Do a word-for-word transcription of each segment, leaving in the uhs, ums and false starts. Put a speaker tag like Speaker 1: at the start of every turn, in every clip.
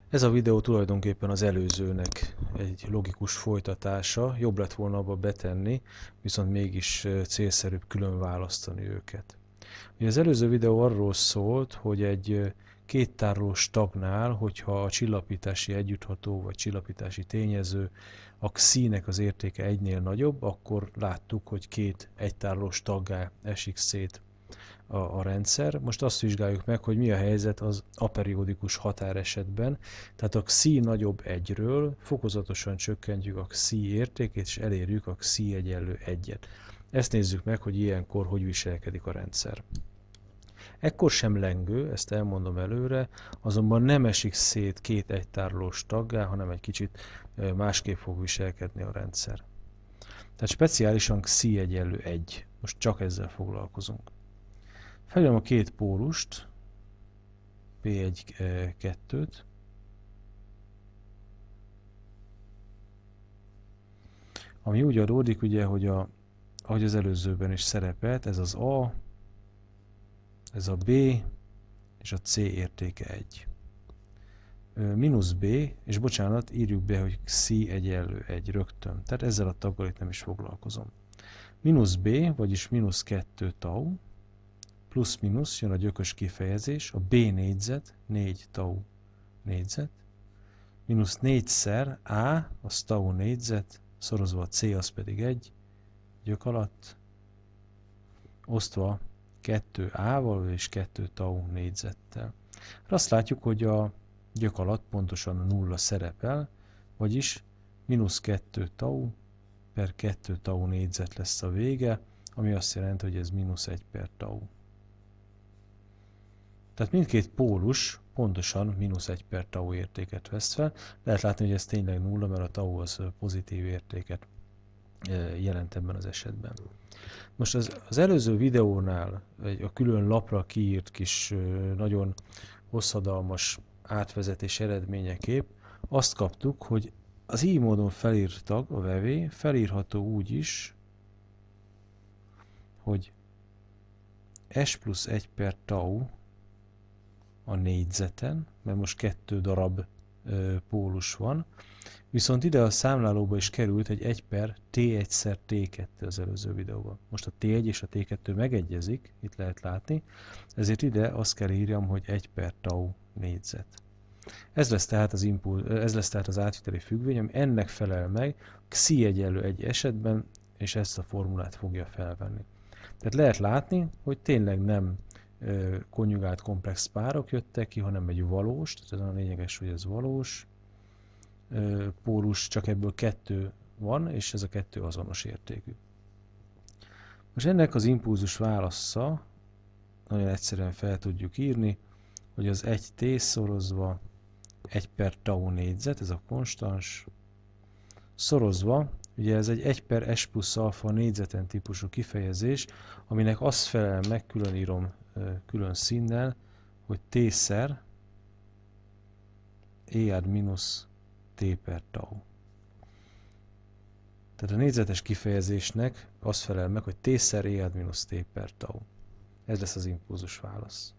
Speaker 1: Ez a videó tulajdonképpen az előzőnek egy logikus folytatása, jobb lett volna abba betenni, viszont mégis célszerűbb külön választani őket. Ugye az előző videó arról szólt, hogy egy kéttárolós tagnál, hogyha a csillapítási együttható vagy csillapítási tényező a xi-nek az értéke egynél nagyobb, akkor láttuk, hogy két egytárolós taggá esik szét a, a rendszer. Most azt vizsgáljuk meg, hogy mi a helyzet az aperiódikus határesetben. Tehát a xi nagyobb egyről fokozatosan csökkentjük a xi értékét, és elérjük a xi egyenlő egyet. Ezt nézzük meg, hogy ilyenkor hogy viselkedik a rendszer. Ekkor sem lengő, ezt elmondom előre, azonban nem esik szét két egytárolós taggá, hanem egy kicsit másképp fog viselkedni a rendszer. Tehát speciálisan xi egyenlő egy. Most csak ezzel foglalkozunk. Felírom a két pólust, pé egy kettőt, ami úgy adódik, ugye, hogy a, ahogy az előzőben is szerepelt, ez az A, ez a B, és a C értéke egy. Mínusz B, és bocsánat, írjuk be, hogy xi egyenlő egy rögtön. Tehát ezzel a taggal itt nem is foglalkozom. Mínusz B, vagyis mínusz kettő tau, plusz-minusz, jön a gyökös kifejezés, a B négyzet, négy tau négyzet, mínusz négyszer A, az tau négyzet, szorozva a C, az pedig egy, gyök alatt, osztva kettő A-val és kettő tau négyzettel. Azt látjuk, hogy a gyök alatt pontosan a nulla szerepel, vagyis mínusz kettő tau per kettő tau négyzet lesz a vége, ami azt jelenti, hogy ez mínusz egy per tau. Tehát mindkét pólus pontosan mínusz egy per tau értéket vesz fel. Lehet látni, hogy ez tényleg nulla, mert a tau az pozitív értéket jelent ebben az esetben. Most az, az előző videónál egy a külön lapra kiírt kis nagyon hosszadalmas átvezetés eredményeképp azt kaptuk, hogy az így módon felírt tag, a vevé, felírható úgy is, hogy s plusz egy per tau a négyzeten, mert most kettő darab ö, pólus van, viszont ide a számlálóba is került egy egy per té egyszer té kettő az előző videóban. Most a té egy és a té kettő megegyezik, itt lehet látni, ezért ide azt kell írjam, hogy egy per tau négyzet. Ez lesz tehát az, impul, ez lesz tehát az átviteli függvény, ami ennek felel meg xi egyenlő egy esetben, és ezt a formulát fogja felvenni. Tehát lehet látni, hogy tényleg nem konjugált komplex párok jöttek ki, hanem egy valós, tehát ez a lényeges, hogy ez valós pólus, csak ebből kettő van, és ez a kettő azonos értékű. Most ennek az impulzus válasza nagyon egyszerűen fel tudjuk írni, hogy az egy té szorozva egy per tau négyzet, ez a konstans, szorozva, ugye ez egy egy per s plusz alfa négyzeten típusú kifejezés, aminek azt felel meg, külön írom külön színnel, hogy t-szer e-ad mínusz t per tau. Tehát a négyzetes kifejezésnek azt felel meg, hogy t-szer e-ad mínusz t per tau. Ez lesz az impulzus válasz.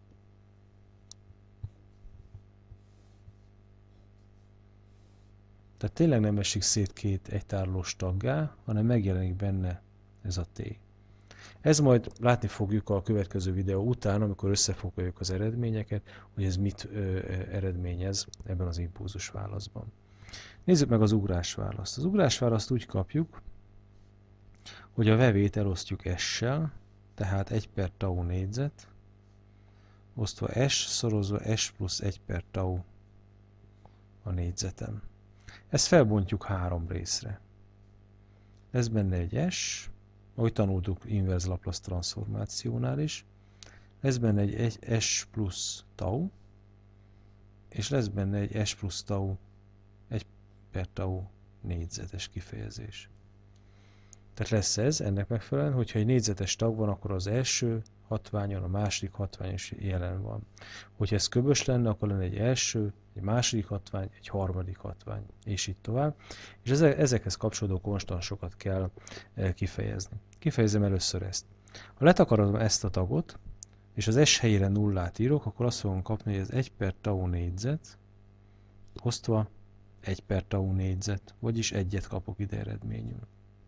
Speaker 1: Tehát tényleg nem esik szét két egytárolós taggá, hanem megjelenik benne ez a t. Ez majd látni fogjuk a következő videó után, amikor összefoglaljuk az eredményeket, hogy ez mit ö, eredményez ebben az impulzus válaszban. Nézzük meg az ugrásválaszt. Az ugrásválaszt úgy kapjuk, hogy a vevét elosztjuk s-sel, tehát egy per tau négyzet, osztva s szorozva s plusz egy per tau a négyzeten. Ezt felbontjuk három részre. Lesz benne egy s, ahogy tanultuk inverz Laplace transformációnál is, lesz benne egy s plusz tau, és lesz benne egy s plusz tau, egy per tau négyzetes kifejezés. Tehát lesz ez, ennek megfelelően, hogyha egy négyzetes tag van, akkor az első hatványon, a második hatvány is jelen van. Hogyha ez köbös lenne, akkor lenne egy első, egy második hatvány, egy harmadik hatvány, és így tovább. És ezekhez kapcsolódó konstansokat kell kifejezni. Kifejezem először ezt. Ha letakarom ezt a tagot, és az s helyére nullát írok, akkor azt fogom kapni, hogy ez egy per tau négyzet, osztva egy per tau négyzet, vagyis egyet kapok ide eredményül.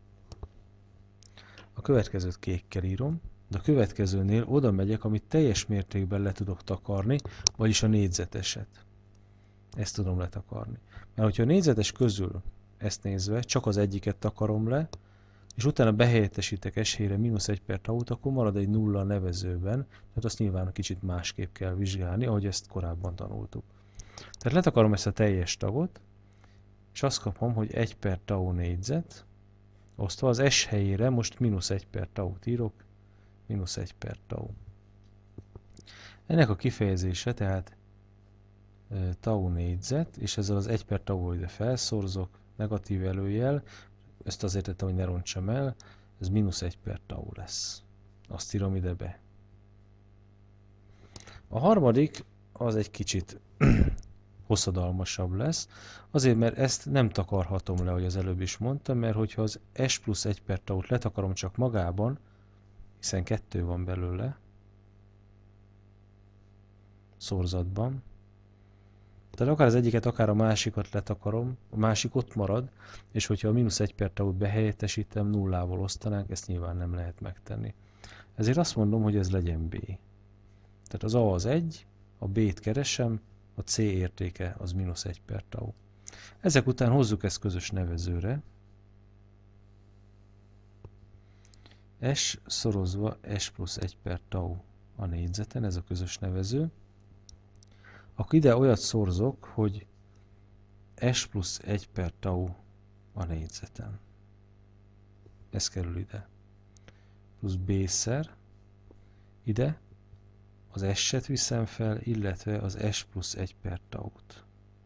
Speaker 1: A következőt kékkel írom, de a következőnél oda megyek, amit teljes mértékben le tudok takarni, vagyis a négyzeteset. Ezt tudom letakarni. Mert hogyha a négyzetes közül ezt nézve csak az egyiket takarom le, és utána behelyettesítek S helyére mínusz egy per taut, akkor marad egy nulla a nevezőben, tehát azt nyilván kicsit másképp kell vizsgálni, ahogy ezt korábban tanultuk. Tehát letakarom ezt a teljes tagot, és azt kapom, hogy egy per tau négyzet, osztva az S helyére most mínusz egy per taut írok, mínusz egy per tau. Ennek a kifejezése tehát e, tau négyzet, és ezzel az egy per tau ide felszorzok, negatív előjel, ezt azért tettem, hogy ne rontsam el, ez mínusz egy per tau lesz. Azt írom ide be. A harmadik az egy kicsit hosszadalmasabb lesz, azért mert ezt nem takarhatom le, ahogy az előbb is mondtam, mert hogyha az S plusz egy per taut letakarom csak magában, hiszen kettő van belőle, szorzatban, tehát akár az egyiket, akár a másikat letakarom, a másik ott marad, és hogyha a mínusz egy per taut behelyettesítem, nullával osztanánk, ezt nyilván nem lehet megtenni. Ezért azt mondom, hogy ez legyen B. Tehát az A az egy, a B-t keresem, a C értéke az mínusz egy per tau. Ezek után hozzuk ezt közös nevezőre. S szorozva S plusz egy per tau a négyzeten, ez a közös nevező. Akkor ide olyat szorzok, hogy S plusz egy per tau a négyzeten. Ez kerül ide. Plusz B-szer ide. Az S-et viszem fel, illetve az S plusz egy per taut.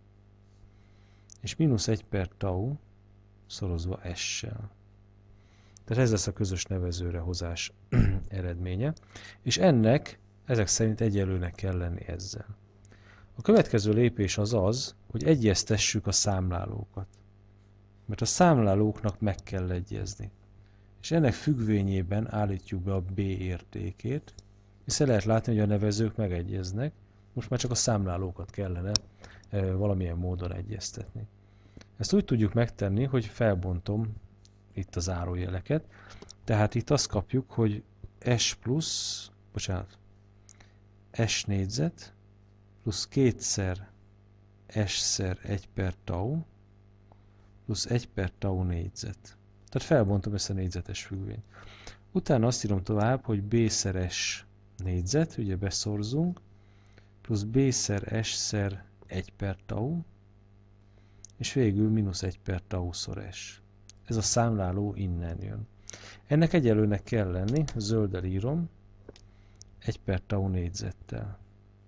Speaker 1: És mínusz egy per tau szorozva S-sel. Tehát ez lesz a közös nevezőre hozás eredménye. És ennek ezek szerint egyenlőnek kell lenni ezzel. A következő lépés az az, hogy egyeztessük a számlálókat. Mert a számlálóknak meg kell egyezni. És ennek függvényében állítjuk be a B értékét, hiszen lehet látni, hogy a nevezők megegyeznek, most már csak a számlálókat kellene e, valamilyen módon egyeztetni. Ezt úgy tudjuk megtenni, hogy felbontom itt a zárójeleket, tehát itt azt kapjuk, hogy S plusz, bocsánat, S négyzet plusz kétszer S-szer egy per tau plusz egy per tau négyzet. Tehát felbontom ezt a négyzetes függvényt. Utána azt írom tovább, hogy B-szer S négyzet, ugye beszorzunk, plusz B-szer S-szer egy per tau, és végül mínusz egy per tau-szor S. Ez a számláló innen jön. Ennek egyelőnek kell lenni, zölddel írom, egy per tau négyzettel.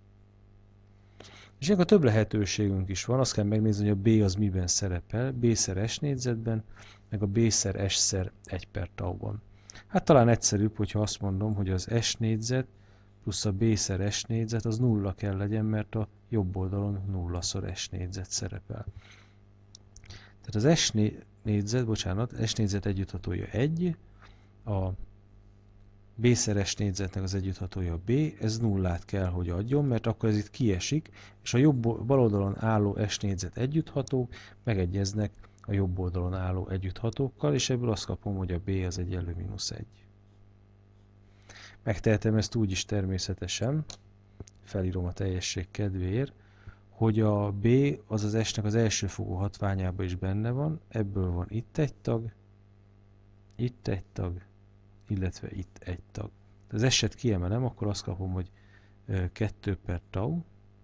Speaker 1: És akkor több lehetőségünk is van, azt kell megnézni, hogy a B az miben szerepel, B-szer S négyzetben, meg a B-szer S-szer egy per tauban. Hát talán egyszerűbb, hogyha azt mondom, hogy az S négyzet plusz a B-szer S négyzet az nulla kell legyen, mert a jobb oldalon nullaszor S négyzet szerepel. Tehát az S négyzet, bocsánat, S négyzet együtthatója egy, a B-szer S négyzetnek az együtthatója B, ez nullát kell, hogy adjon, mert akkor ez itt kiesik, és a jobb bal oldalon álló S négyzet együtthatók megegyeznek a jobb oldalon álló együtthatókkal, és ebből azt kapom, hogy a B az egyenlő mínusz egy. Megtehetem ezt úgy is természetesen, felírom a teljesség kedvéért, hogy a B az az S-nek az elsőfokú hatványában is benne van, ebből van itt egy tag, itt egy tag, illetve itt egy tag. Az S-et kiemelem, akkor azt kapom, hogy kettő per tau,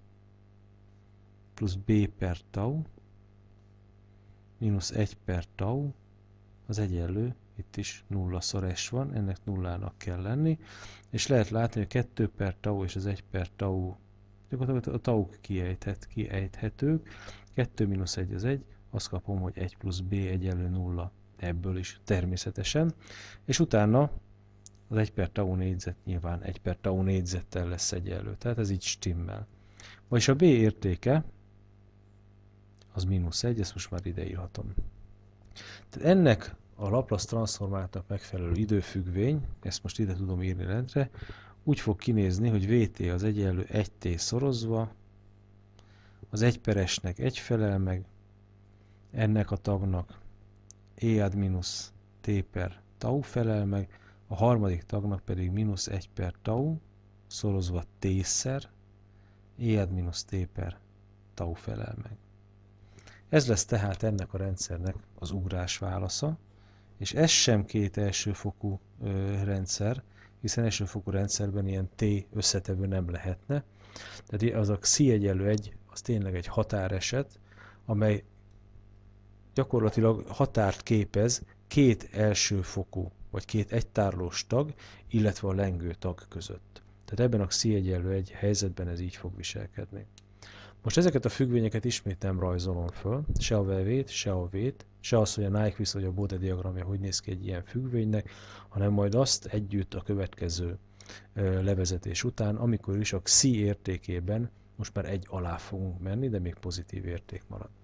Speaker 1: plusz B per tau, mínusz egy per tau, az egyenlő, itt is nullaszor S van, ennek nullának kell lenni, és lehet látni, hogy a kettő per tau és az egy per tau, gyakorlatilag a tau kiejthet, kiejthetők, kettő mínusz egy az egy, azt kapom, hogy egy plusz B egyenlő nulla, ebből is természetesen, és utána az egy per tau négyzet nyilván egy per tau négyzettel lesz egyenlő, tehát ez így stimmel. Vagyis a B értéke az mínusz egy, ezt most már ideírhatom. Tehát ennek a Laplace transformáltnak megfelelő időfüggvény, ezt most ide tudom írni rendre, úgy fog kinézni, hogy Vt az egyenlő egy t szorozva az egyperesnek egy felel meg, ennek a tagnak E ad mínusz T per tau felel meg, a harmadik tagnak pedig mínusz egy per tau, szorozva T-szer, E ad mínusz T per tau felel meg. Ez lesz tehát ennek a rendszernek az ugrás válasza, és ez sem két elsőfokú ö, rendszer, hiszen elsőfokú rendszerben ilyen T összetevő nem lehetne. Tehát az a Xi egyenlő egy, az tényleg egy határeset, amely gyakorlatilag határt képez két elsőfokú, vagy két egytárlós tag, illetve a lengő tag között. Tehát ebben a Xi egyenlő egy helyzetben ez így fog viselkedni. Most ezeket a függvényeket ismét nem rajzolom föl, se a vevét, se a vét, se az, hogy a Nyquist vagy a Bode diagramja hogy néz ki egy ilyen függvénynek, hanem majd azt együtt a következő levezetés után, amikor is a Xi értékében most már egy alá fogunk menni, de még pozitív érték marad.